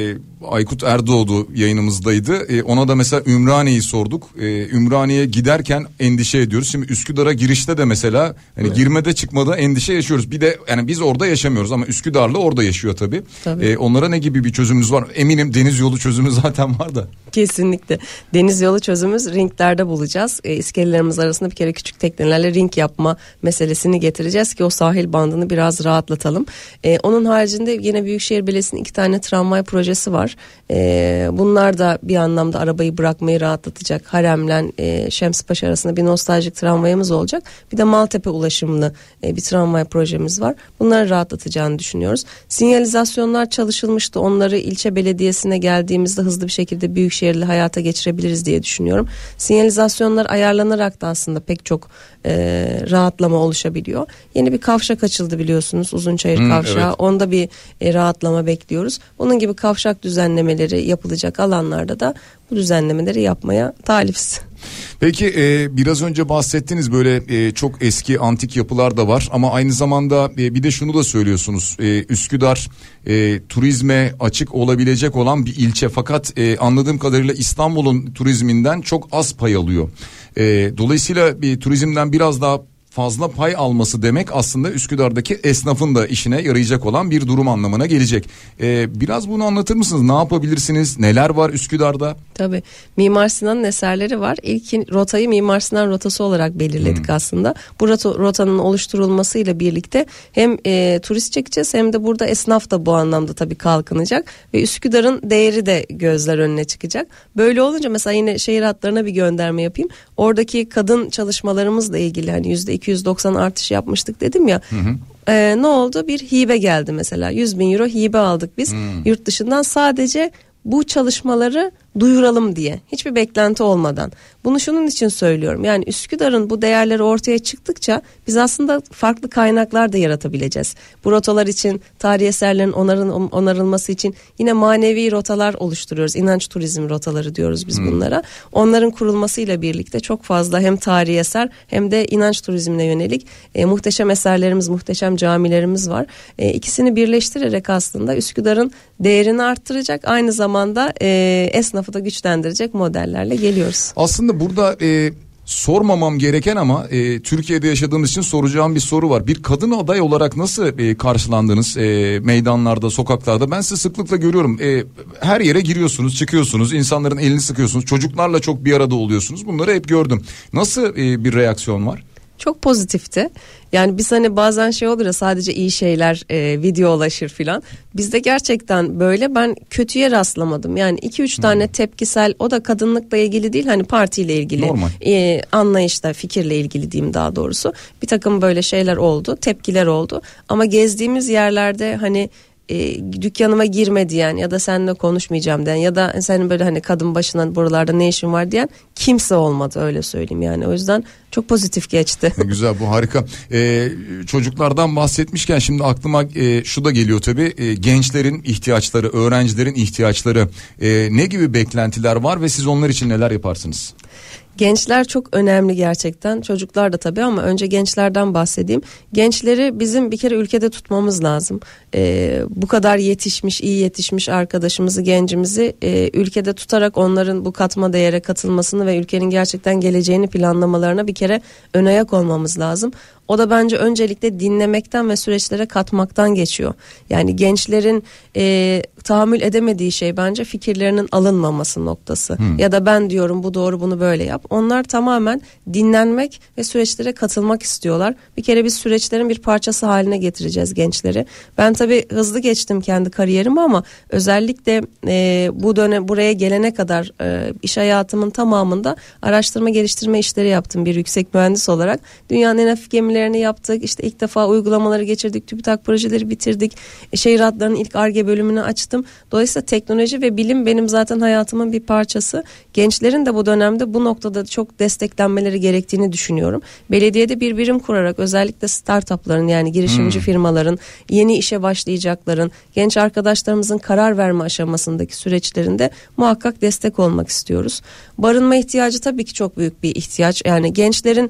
Aykut Erdoğdu yayınımızdaydı. Ona da mesela Ümraniye'yi sorduk. Ümraniye'ye giderken endişe ediyoruz. Şimdi Üsküdar'a girişte de mesela hani girmede çıkmada endişe yaşıyoruz. Bir de yani biz orada yaşamıyoruz ama Üsküdarlı orada yaşıyor tabii. Onlara ne gibi bir çözümünüz var? Eminim deniz yolu çözümü zaten var da. Kesinlikle. Deniz yolu çözümümüz ringlerde bulacağız. İskelelerimiz arasında bir kere küçük teknelerle ring yapma meselesini getireceğiz ki o sahil bandını biraz rahatlatalım. Onun haricinde yine Büyükşehir Belediyesi'nin 2 tane tramvay projesi var. Bunlar da bir anlamda arabayı bırakmayı rahatlatacak. Harem'le Şemsipaşa arasında bir nostaljik tramvayımız olacak. Bir de Maltepe ulaşımlı bir tramvay projemiz var. Bunları rahatlatacağını düşünüyoruz. Sinyalizasyonlar çalışılmıştı. Onları ilçe belediyesine geldiğimizde hızlı bir şekilde Büyükşehir'le hayata geçirebiliriz diye düşünüyorum. Sinyalizasyonlar ayarlanarak da aslında pek çok rahatlama oluşabiliyor. Yeni bir kavşak açıldı biliyorsunuz, Uzunçayır Kavşağı. Evet. Onda bir rahatlama bekliyoruz. Bunun gibi kavşak düzenlemeleri yapılacak alanlarda da bu düzenlemeleri yapmaya talibiz. Peki biraz önce bahsettiniz böyle çok eski antik yapılar da var ama aynı zamanda bir de şunu da söylüyorsunuz, Üsküdar turizme açık olabilecek olan bir ilçe fakat anladığım kadarıyla İstanbul'un turizminden çok az pay alıyor. Dolayısıyla turizmden biraz daha fazla pay alması demek aslında Üsküdar'daki esnafın da işine yarayacak olan bir durum anlamına gelecek. Biraz bunu anlatır mısınız? Ne yapabilirsiniz? Neler var Üsküdar'da? Tabii. Mimar Sinan'ın eserleri var. İlk rotayı Mimar Sinan rotası olarak belirledik aslında. Bu rotanın oluşturulmasıyla birlikte hem turist çekeceğiz hem de burada esnaf da bu anlamda tabii kalkınacak ve Üsküdar'ın değeri de gözler önüne çıkacak. Böyle olunca mesela yine şehir hatlarına bir gönderme yapayım. Oradaki kadın çalışmalarımızla ilgili hani %290 artış yapmıştık dedim ya. Ne oldu? Bir hibe geldi mesela. 100.000 euro hibe aldık biz yurt dışından, sadece bu çalışmaları duyuralım diye, hiçbir beklenti olmadan. Bunu şunun için söylüyorum, yani Üsküdar'ın bu değerleri ortaya çıktıkça biz aslında farklı kaynaklar da yaratabileceğiz. Bu rotalar için, tarihi eserlerin onarılması için yine manevi rotalar oluşturuyoruz. İnanç turizm rotaları diyoruz biz bunlara. Onların kurulmasıyla birlikte çok fazla hem tarihi eser hem de inanç turizmine yönelik muhteşem eserlerimiz, muhteşem camilerimiz var. İkisini birleştirerek aslında Üsküdar'ın değerini arttıracak, aynı zamanda esnafı da güçlendirecek modellerle geliyoruz. Aslında burada sormamam gereken ama Türkiye'de yaşadığımız için soracağım bir soru var. Bir kadın aday olarak nasıl karşılandınız meydanlarda, sokaklarda? Ben sizi sıklıkla görüyorum. Her yere giriyorsunuz, çıkıyorsunuz, insanların elini sıkıyorsunuz, çocuklarla çok bir arada oluyorsunuz. Bunları hep gördüm. Nasıl bir reaksiyon var? Çok pozitifti. Yani biz hani bazen şey olur ya, sadece iyi şeyler videolaşır filan. Bizde gerçekten böyle, ben kötüye rastlamadım. Yani 2-3 tane tepkisel, o da kadınlıkla ilgili değil, hani partiyle ilgili, anlayışla, fikirle ilgili diyeyim daha doğrusu. Bir takım böyle şeyler oldu, tepkiler oldu. Ama gezdiğimiz yerlerde hani dükkanıma girme diyen ya da seninle konuşmayacağım diyen ya da senin böyle hani kadın başına buralarda ne işin var diyen kimse olmadı, öyle söyleyeyim yani. O yüzden çok pozitif geçti. Güzel, bu harika. Çocuklardan bahsetmişken şimdi aklıma şu da geliyor tabii. Gençlerin ihtiyaçları, öğrencilerin ihtiyaçları, ne gibi beklentiler var ve siz onlar için neler yaparsınız? Gençler çok önemli gerçekten. Çocuklar da tabii ama önce gençlerden bahsedeyim. Gençleri bizim bir kere ülkede tutmamız lazım. Bu kadar yetişmiş, iyi yetişmiş arkadaşımızı, gencimizi ülkede tutarak onların bu katma değere katılmasını ve ülkenin gerçekten geleceğini planlamalarına bir kere ön ayak olmamız lazım. O da bence öncelikle dinlemekten ve süreçlere katmaktan geçiyor. Yani gençlerin tahammül edemediği şey bence fikirlerinin alınmaması noktası. Ya da ben diyorum bu doğru, bunu böyle yap. Onlar tamamen dinlenmek ve süreçlere katılmak istiyorlar. Bir kere biz süreçlerin bir parçası haline getireceğiz gençleri. Ben tabii hızlı geçtim kendi kariyerimi ama özellikle bu dönem buraya gelene kadar iş hayatımın tamamında araştırma geliştirme işleri yaptım bir yüksek mühendis olarak. Dünyanın en hafif gemilerini yaptık. İşte ilk defa uygulamaları geçirdik. TÜBİTAK projeleri bitirdik. Şehir hatlarının ilk Ar-Ge bölümünü açtım. Dolayısıyla teknoloji ve bilim benim zaten hayatımın bir parçası. Gençlerin de bu dönemde bu noktada çok desteklenmeleri gerektiğini düşünüyorum. Belediyede bir birim kurarak özellikle startupların, yani girişimci firmaların, yeni işe başlayacakların, genç arkadaşlarımızın karar verme aşamasındaki süreçlerinde muhakkak destek olmak istiyoruz. Barınma ihtiyacı tabii ki çok büyük bir ihtiyaç. Yani gençlerin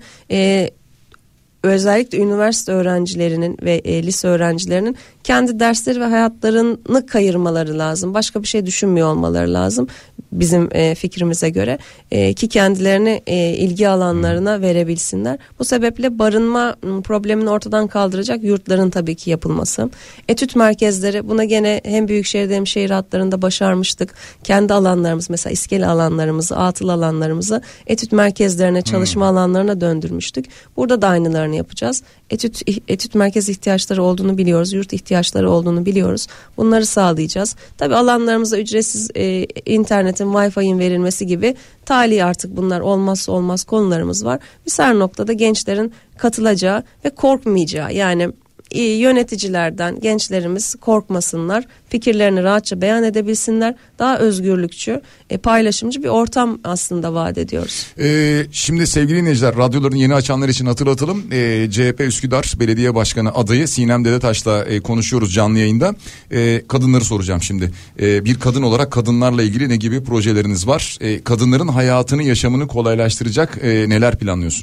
özellikle üniversite öğrencilerinin ve lise öğrencilerinin kendi dersleri ve hayatlarını kayırmaları lazım. Başka bir şey düşünmüyor olmaları lazım bizim fikrimize göre, ki kendilerini ilgi alanlarına verebilsinler. Bu sebeple barınma problemini ortadan kaldıracak yurtların tabii ki yapılması. Etüt merkezleri, buna gene hem büyükşehirde hem şehir hatlarında başarmıştık. Kendi alanlarımız, mesela iskele alanlarımızı, atıl alanlarımızı etüt merkezlerine, çalışma alanlarına döndürmüştük. Burada da aynılarını yapacağız. Etüt merkez ihtiyaçları olduğunu biliyoruz. Yurt ihtiyaçları olduğunu biliyoruz. Bunları sağlayacağız. Tabii alanlarımıza ücretsiz internetin, Wi-Fi'nin verilmesi gibi tali artık bunlar olmazsa olmaz konularımız var. Biz her noktada gençlerin katılacağı ve korkmayacağı, yani yöneticilerden gençlerimiz korkmasınlar, fikirlerini rahatça beyan edebilsinler, daha özgürlükçü, paylaşımcı bir ortam aslında vaat ediyoruz. Şimdi sevgili dinleyiciler, radyolarını yeni açanlar için hatırlatalım. CHP Üsküdar Belediye Başkanı adayı Sinem Dedetaş'la konuşuyoruz canlı yayında. Kadınları soracağım şimdi. Bir kadın olarak kadınlarla ilgili ne gibi projeleriniz var? Kadınların hayatını, yaşamını kolaylaştıracak neler planlıyorsunuz?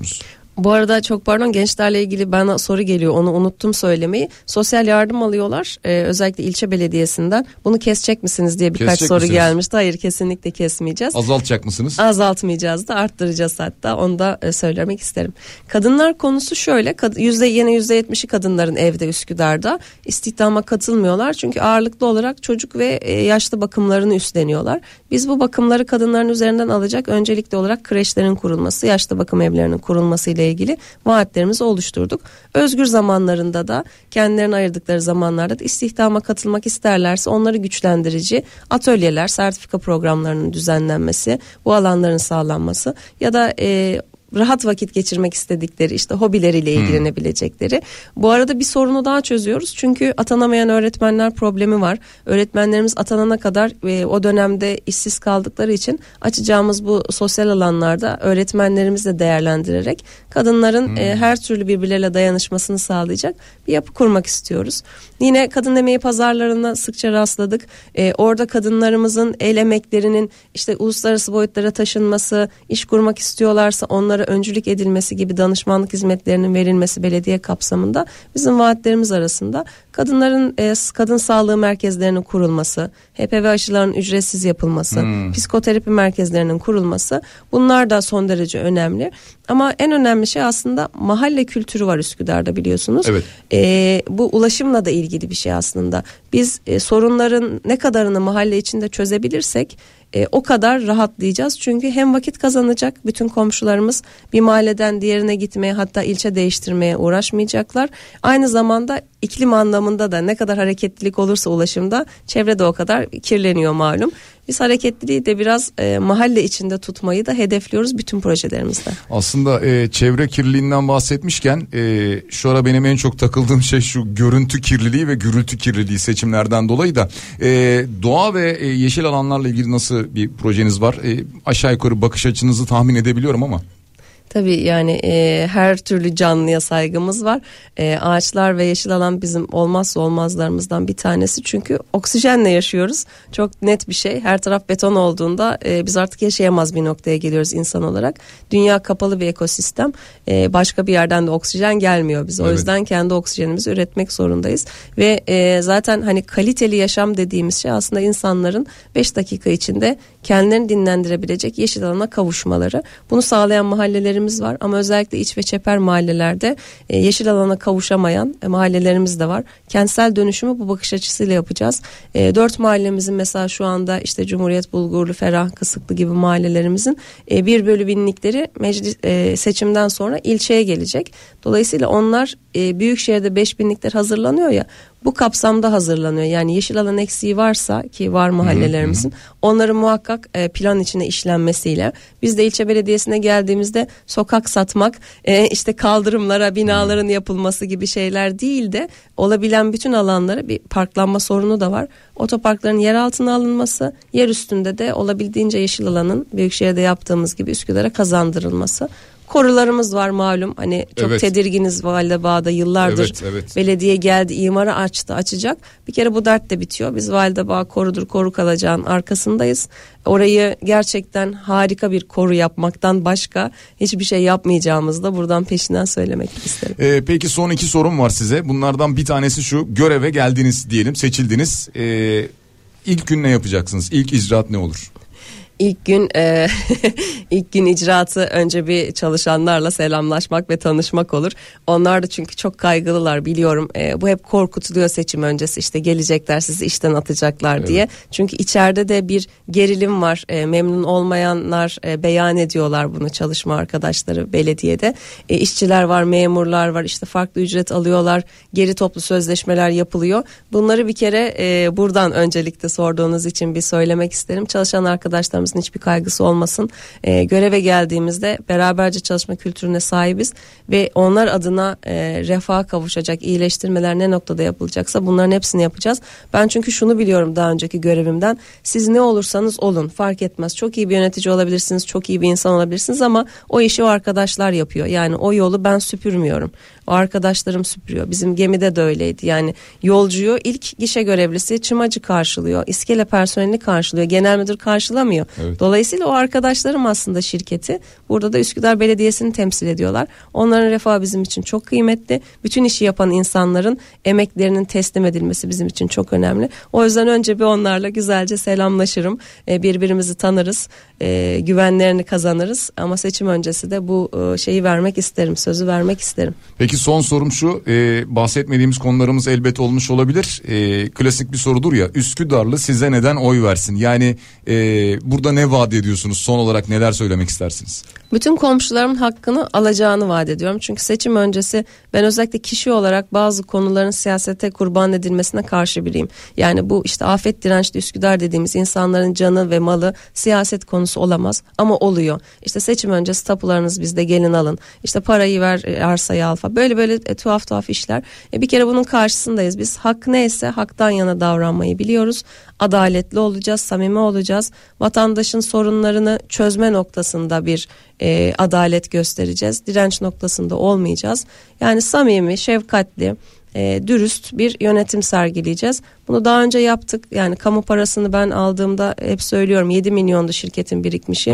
Bu arada çok pardon, gençlerle ilgili bana soru geliyor, onu unuttum söylemeyi. Sosyal yardım alıyorlar özellikle ilçe belediyesinden. Bunu kesecek misiniz diye birkaç soru gelmişti. Hayır, kesinlikle kesmeyeceğiz. Azaltacak mısınız? Azaltmayacağız da arttıracağız hatta, onu da söylemek isterim. Kadınlar konusu şöyle, yine %70'i kadınların evde Üsküdar'da istihdama katılmıyorlar. Çünkü ağırlıklı olarak çocuk ve yaşlı bakımlarını üstleniyorlar. Biz bu bakımları kadınların üzerinden alacak, öncelikli olarak kreşlerin kurulması, yaşlı bakım evlerinin kurulması ile ilgili vaatlerimizi oluşturduk. Özgür zamanlarında da, kendilerine ayırdıkları zamanlarda da istihdama katılmak isterlerse onları güçlendirici atölyeler, sertifika programlarının düzenlenmesi, bu alanların sağlanması ya da rahat vakit geçirmek istedikleri işte hobileriyle ilgilenebilecekleri. Bu arada bir sorunu daha çözüyoruz. Çünkü atanamayan öğretmenler problemi var. Öğretmenlerimiz atanana kadar o dönemde işsiz kaldıkları için açacağımız bu sosyal alanlarda öğretmenlerimizi de değerlendirerek kadınların her türlü birbirleriyle dayanışmasını sağlayacak bir yapı kurmak istiyoruz. Yine kadın emeği pazarlarına sıkça rastladık. Orada kadınlarımızın el emeklerinin işte uluslararası boyutlara taşınması, iş kurmak istiyorlarsa onlara öncülük edilmesi gibi danışmanlık hizmetlerinin verilmesi belediye kapsamında bizim vaatlerimiz arasında kadınların kadın sağlığı merkezlerinin kurulması, HPV aşılarının ücretsiz yapılması, psikoterapi merkezlerinin kurulması, bunlar da son derece önemli. Ama en önemli şey aslında mahalle kültürü var Üsküdar'da, biliyorsunuz. Evet. Bu ulaşımla da ilgili bir şey aslında. Biz sorunların ne kadarını mahalle içinde çözebilirsek o kadar rahatlayacağız. Çünkü hem vakit kazanacak, bütün komşularımız bir mahalleden diğerine gitmeye, hatta ilçe değiştirmeye uğraşmayacaklar. Aynı zamanda iklim anlamında da ne kadar hareketlilik olursa ulaşımda, çevre de o kadar kirleniyor malum. Biz hareketliliği de biraz mahalle içinde tutmayı da hedefliyoruz bütün projelerimizde. Aslında çevre kirliliğinden bahsetmişken şu ara benim en çok takıldığım şey şu görüntü kirliliği ve gürültü kirliliği seçimlerden dolayı da doğa ve yeşil alanlarla ilgili nasıl bir projeniz var? Aşağı yukarı bakış açınızı tahmin edebiliyorum ama. Tabii yani her türlü canlıya saygımız var. Ağaçlar ve yeşil alan bizim olmazsa olmazlarımızdan bir tanesi. Çünkü oksijenle yaşıyoruz. Çok net bir şey. Her taraf beton olduğunda biz artık yaşayamaz bir noktaya geliyoruz insan olarak. Dünya kapalı bir ekosistem. Başka bir yerden de oksijen gelmiyor bize. Evet. O yüzden kendi oksijenimizi üretmek zorundayız. Ve zaten hani kaliteli yaşam dediğimiz şey aslında insanların 5 dakika içinde kendilerini dinlendirebilecek yeşil alana kavuşmaları. Bunu sağlayan mahallelerimiz var ama özellikle iç ve çeper mahallelerde yeşil alana kavuşamayan mahallelerimiz de var. Kentsel dönüşümü bu bakış açısıyla yapacağız. 4 mahallemizin mesela şu anda işte Cumhuriyet, Bulgurlu, Ferah, Kısıklı gibi mahallelerimizin 1/1000'likleri meclis seçimden sonra ilçeye gelecek. Dolayısıyla onlar büyükşehirde 5000'likler hazırlanıyor ya, bu kapsamda hazırlanıyor. Yani yeşil alan eksiği varsa, ki var mahallelerimizin, onların muhakkak plan içine işlenmesiyle, biz de ilçe belediyesine geldiğimizde sokak satmak, işte kaldırımlara binaların yapılması gibi şeyler değil de olabilen bütün alanlara, bir parklanma sorunu da var. Otoparkların yer altına alınması, yer üstünde de olabildiğince yeşil alanın büyükşehirde yaptığımız gibi Üsküdar'a kazandırılması. Korularımız var malum, hani çok tedirginiz Validebağ'da yıllardır. Evet. Belediye geldi, imara açtı, açacak. Bir kere bu dert de bitiyor. Biz Validebağ korudur, koru kalacağın arkasındayız. Orayı gerçekten harika bir koru yapmaktan başka hiçbir şey yapmayacağımızı da buradan peşinden söylemek isterim. Peki son 2 sorum var size. Bunlardan bir tanesi şu: göreve geldiniz diyelim, seçildiniz. İlk gün ne yapacaksınız? İlk icraat ne olur? İlk gün icraatı önce bir çalışanlarla selamlaşmak ve tanışmak olur. Onlar da çünkü çok kaygılılar, biliyorum. Bu hep korkutuluyor seçim öncesi, işte gelecekler sizi işten atacaklar diye. Çünkü içeride de bir gerilim var. Memnun olmayanlar beyan ediyorlar bunu, çalışma arkadaşları belediyede. İşçiler var, memurlar var, işte farklı ücret alıyorlar. Geri toplu sözleşmeler yapılıyor. Bunları bir kere buradan öncelikle sorduğunuz için bir söylemek isterim. Çalışan arkadaşlarımız hiçbir kaygısı olmasın. Göreve geldiğimizde beraberce çalışma kültürüne sahibiz ve onlar adına refaha kavuşacak iyileştirmeler ne noktada yapılacaksa bunların hepsini yapacağız. Ben çünkü şunu biliyorum daha önceki görevimden: siz ne olursanız olun, fark etmez. Çok iyi bir yönetici olabilirsiniz, çok iyi bir insan olabilirsiniz ama o işi o arkadaşlar yapıyor. Yani o yolu ben süpürmüyorum. O arkadaşlarım süpürüyor. Bizim gemide de öyleydi. Yani yolcuyu ilk gişe görevlisi çımacı karşılıyor. İskele personeli karşılıyor. Genel müdür karşılamıyor. Evet. Dolayısıyla o arkadaşlarım aslında şirketi. Burada da Üsküdar Belediyesi'ni temsil ediyorlar. Onların refahı bizim için çok kıymetli. Bütün işi yapan insanların emeklerinin teslim edilmesi bizim için çok önemli. O yüzden önce bir onlarla güzelce selamlaşırım. Birbirimizi tanırız. Güvenlerini kazanırız. Ama seçim öncesi de bu şeyi vermek isterim. Sözü vermek isterim. Peki son sorum şu. Bahsetmediğimiz konularımız elbet olmuş olabilir. Klasik bir sorudur ya. Üsküdarlı size neden oy versin? Yani burada ne vaat ediyorsunuz? Son olarak neler söylemek istersiniz? Bütün komşularımın hakkını alacağını vaat ediyorum. Çünkü seçim öncesi ben özellikle kişi olarak bazı konuların siyasete kurban edilmesine karşı biriyim. Yani bu işte afet dirençli Üsküdar dediğimiz insanların canı ve malı siyaset konusu olamaz ama oluyor. İşte seçim öncesi tapularınız bizde, gelin alın. İşte parayı ver, arsayı al falan. Böyle tuhaf işler. Bir kere bunun karşısındayız. Biz hak neyse haktan yana davranmayı biliyoruz. Adaletli olacağız, samimi olacağız. Vatandaşın sorunlarını çözme noktasında bir adalet göstereceğiz. Direnç noktasında olmayacağız. Yani samimi, şefkatli, dürüst bir yönetim sergileyeceğiz. Bunu daha önce yaptık. Yani kamu parasını ben aldığımda hep söylüyorum 7 milyondu şirketin birikmişi.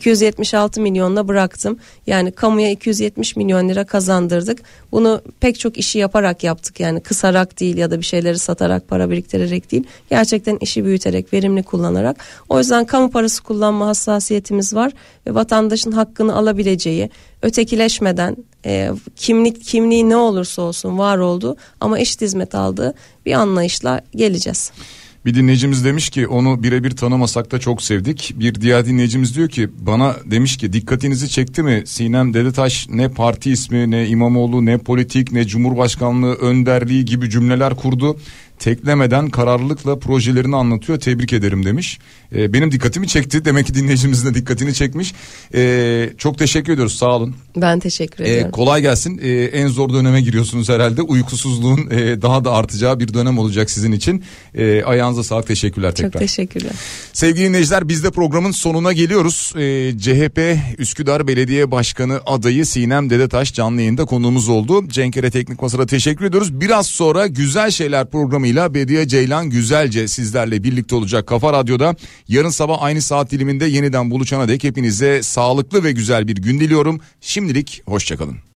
276 milyonla bıraktım. Yani kamuya 270 milyon lira kazandırdık. Bunu pek çok işi yaparak yaptık. Yani kısarak değil ya da bir şeyleri satarak, para biriktirerek değil. Gerçekten işi büyüterek, verimli kullanarak. O yüzden kamu parası kullanma hassasiyetimiz var ve vatandaşın hakkını alabileceği, ötekileşmeden, kimliği ne olursa olsun var oldu ama eşit hizmet aldığı bir anlayışla geleceğiz. Bir dinleyicimiz demiş ki onu birebir tanımasak da çok sevdik. Bir diğer dinleyicimiz diyor ki bana demiş ki dikkatinizi çekti mi Sinem Dedetaş ne parti ismi, ne İmamoğlu, ne politik, ne Cumhurbaşkanlığı önderliği gibi cümleler kurdu. Teklemeden kararlılıkla projelerini anlatıyor, tebrik ederim demiş. Benim dikkatimi çekti, demek ki dinleyicimizin de dikkatini çekmiş. Çok teşekkür ediyoruz, sağ olun. Ben teşekkür ederim. Kolay gelsin. En zor döneme giriyorsunuz herhalde. Uykusuzluğun daha da artacağı bir dönem olacak sizin için. Ayağınıza sağlık, teşekkürler tekrar. Çok teşekkürler. Sevgili dinleyiciler, biz de programın sonuna geliyoruz. CHP Üsküdar Belediye Başkanı adayı Sinem Dedetaş canlı yayında konuğumuz oldu. Cenkere Teknik Masa'da teşekkür ediyoruz. Biraz sonra Güzel Şeyler programıyla Bediye Ceylan Güzelce sizlerle birlikte olacak Kafa Radyo'da. Yarın sabah aynı saat diliminde yeniden buluşana dek hepinize sağlıklı ve güzel bir gün diliyorum. Şimdilik hoşçakalın.